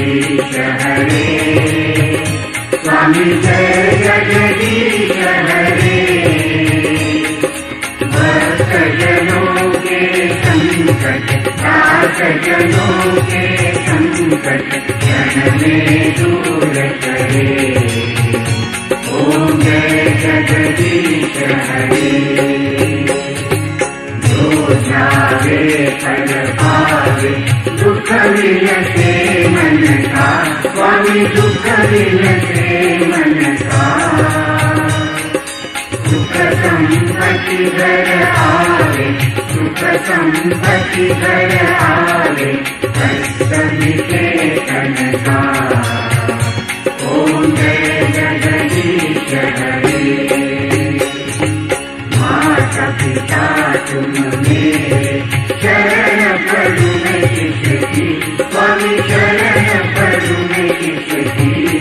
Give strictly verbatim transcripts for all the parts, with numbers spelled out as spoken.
जगदीश हरे, स्वामी जय जगदीश हरे। भक्त जनों के संकट, दास जनों के संकट, क्षण में दूर करे। ओम जय जगदीश हरे। जो जावे फल पावे, दुख विलसे मन का, स्वामी दुख विलसे मन का। सुख संपत्ति घर आवे, सुख संपत्ति घर आवे, कष्ट मिटे तन का। ओम जय जगदीश हरे। माता पिता तुम मेरे, शरण पड़ू मैं किसकी, स्वामी शरण पड़ू मैं किसकी।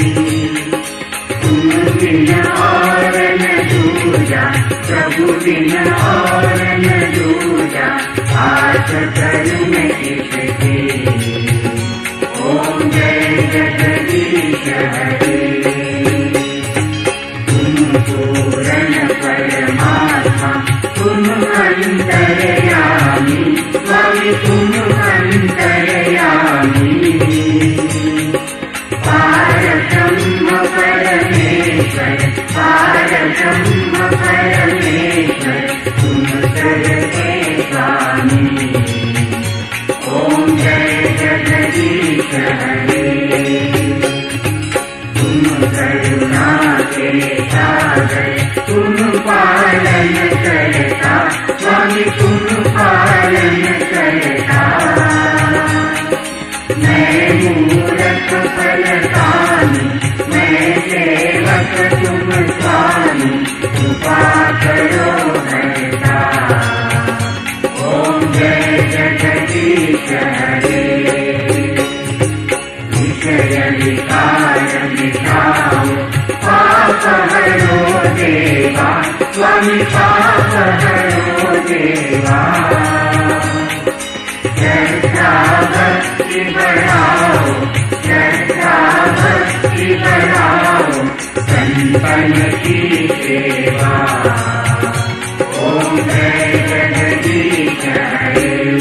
तुम बिन और न दूजा, प्रभु बिन और न दूजा, आस करूं मैं किसकी। ओम जय जगदीश हरे। तुम पूर्ण परमात्मा, तुम अंतर्यामी, स्वामी तुम अंतर्यामी। पारब्रह्म परमेश्वर, पारब्रह्म परमेश्वर, तुम सर्वे स्वामी। ओम जय जगदीश हरे। तुम करुणा के सागर, तुम पालन करता, स्वामी तुम पालन करता। मैं मूरख फलदानी, मैं सेवक तुम स्वामी, कृपा करो हरता। ओम जय जगदीश हरे। विषय विकार मिटाओ, पाप हरो देवा, स्वामी पाप हरो देवा। श्रद्धा भक्ति बढ़ाओ, श्रद्धा भक्ति बढ़ाओ, संतन की सेवा। ओम जय जगदीश हरे।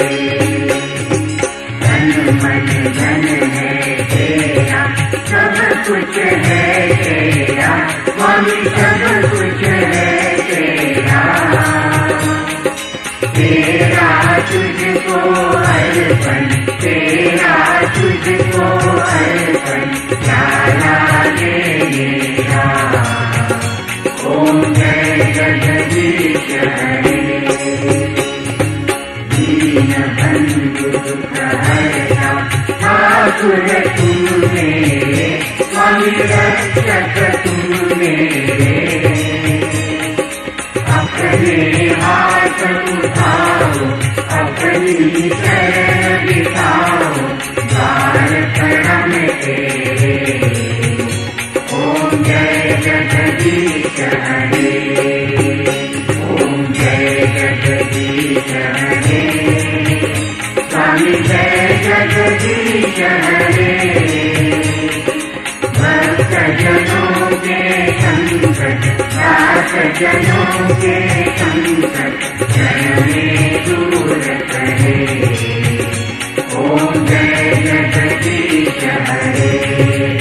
तन मन धन है तेरा, सब कुछ है तेरा, स्वामी सब कुछ है तेरा। तेरा तुझको अर्पण, तेरा तुझको अर्पण, प्यारा ये मेरा। ओम जय जगदीश हरे। दीन बंधु दुख हरता, ठाकुर तुम मेरे, स्वामी रक्षक तुम मेरे। अपने हाथ उठाओ, अपनी शरण दिखाओ, द्वार करम तेरे। ओम जय जगदीश हरे। ओम जय जगदीश हरे। स्वामी जय जगदीश हरे। भक्त जनों के संकट, दास जनों के संकट, क्षण में दूर करे। ओम जय जगदीश हरे।